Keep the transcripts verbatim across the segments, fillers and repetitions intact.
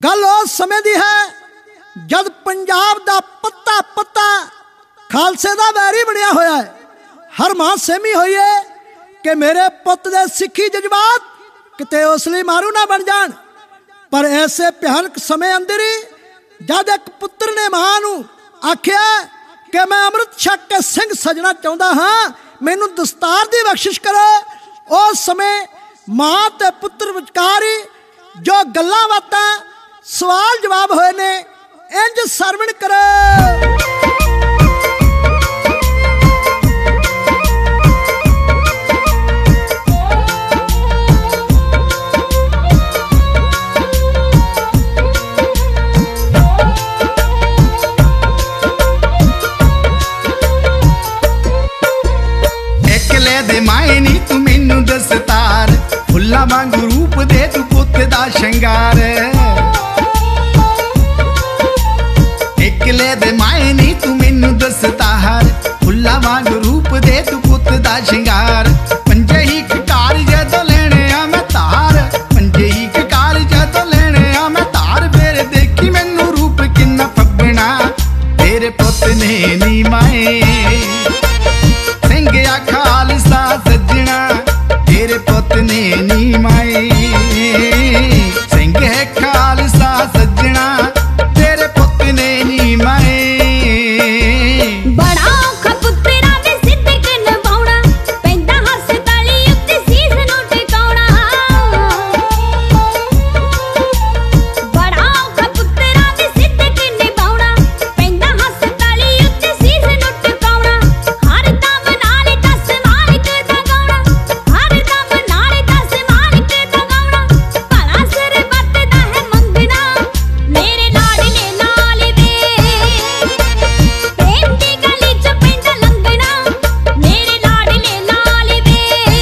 गल उस समय दी है जद पंजाब दा पत्ता पत्ता खालसे दा वैरी बनया होया है। हर मां सहमी हुई है कि मेरे पुत दे सिक्खी जज्बात किते उसली मारू ना बन जान। पर ऐसे भयानक समय अंदर ही जद एक पुत्र ने मां नूं आख्या कि मैं अमृत छक के सिंह सजना चाहता हाँ, मैनू दस्तार दी बख्शिश करो। उस समय मां ते पुत्र विचकार ही जो गल्लां बातां सवाल जवाब होए ने इंज सरवण करो। दस्तार फुल्ला वांगू रूप दे तू पुत दा शंगार। एकले दे माए नी तू मैनू दस्तार फुल्ला वांगू रूप दे तू पुत दा शंगार। पंजे ही ककार जदों लेने आ मैं तार, पंजे ही ककार जदों लेने आ मैं तार। फिर देखी मैनू रूप किन्ना फब्बना तेरे पुत ने नी माए। सिंघ आ खालसा सजना तेरे पुत ने नी माए। सिंह है खालसा सजना तेरे पुत ने नी माए। बड़ा औखा पुत्तरा वे सिद्दक निभाउणा, पैंदा हस्पताली उत्ते सीस नूं टिकाउणा। बड़ा औखा पुत्तरा वे सिद्दक निभाउणा, पैंदा हस्पताली उत्ते सीस नूं टिकाउणा। हर दम नाल दस मालिक दा गाउणा, हर दम नाल दस मालिक दा गाउणा। भला सिर बरतदा है मंगना मेरे लाडले नाल वे। प्रेम दी गली च पैंदा लंघना मेरे लाडले नाल वे।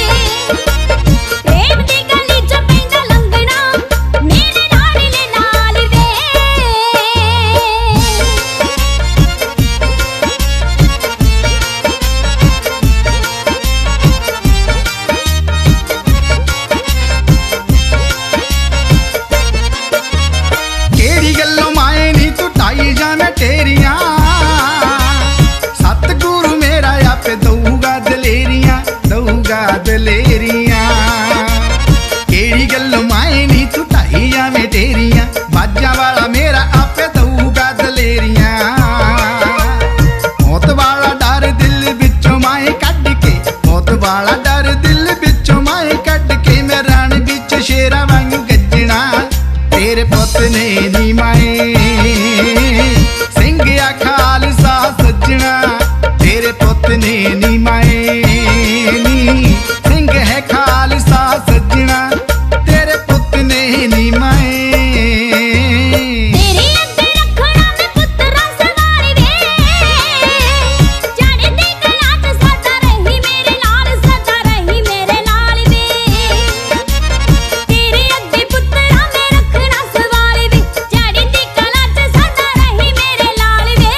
प्रेम दी गली च पैंदा लंघना मेरे लाडले नाल वे। केड़ी गल्लों माए नी तू ढाई जावे तेरियां। सतगुरु मेरा आपे दऊगा दलेरियां, दऊगा दलेरियां। केड़ी गल्लों माए नी तू ढाई जावे तेरियां, बाजा वाला मेरा आपे दऊगा दलेरियां। मौत वाला डर दिल विचों माए कढ के, मौत वाला डर दिल विचों माए कढ के। मैं रण विच शेरां वांगू गजना तेरे पुत ने नी माए। सिंघ आ खालसा सजना तेरे पुत ने नी माए। नी सिंघ है खालसा सजना तेरे पुत ने नी माए। तेरे अग्गे रखना मैं पुत्तरा सवार वे, जाने दी गलां च सदा रही मेरे नाल, सदा रही मेरे नाल वे। तेरे अग्गे पुत्तरा मैं रखना सवार वे, जाने दी गलां च सदा रही मेरे नाल वे।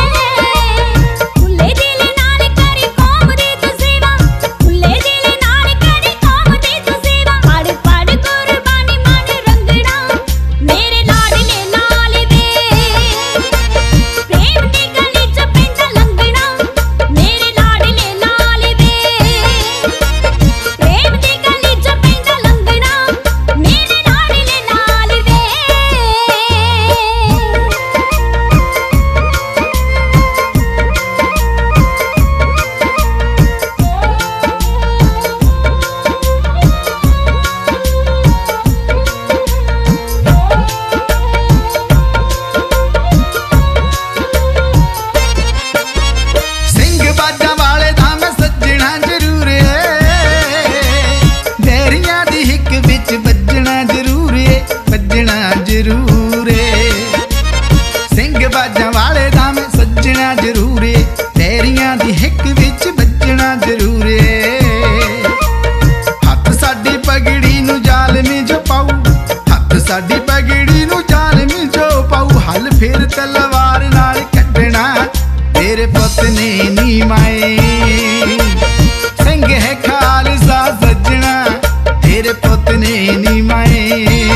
खुले दिल नाल करी कौम दी तू सेवा, खुले दिल नाल करी कौम दी तू सेवा। पड़ पड़ कुर्बानी मन रंगना मेरे लाडले नाल वे। प्रेम दी गली च पैंदा लंघना मेरे लाडले नाल वे। प्रेम दी गली च पैंदा लंघना मेरे लाडले नाल वे। सिंघ बाजा वाले दा मैं सजना जरूर है। बैरियां दी हिक विच बजना जरूर है, बजना जरूर है। सिंघ बाजा वाले दा मैं सजना जरूर है, बैरियां दी हिक विच बजना जरूर है। हत्थ साडी पगड़ी नू जालमी जो पाऊ, हत्थ साडी पगड़ी नू जालमी जो पाऊ। हल फिर तलवार नाल कढना तेरे पुत ने नी माए। सिंघ है खालसा सजना तेरे पुत ने नी माए।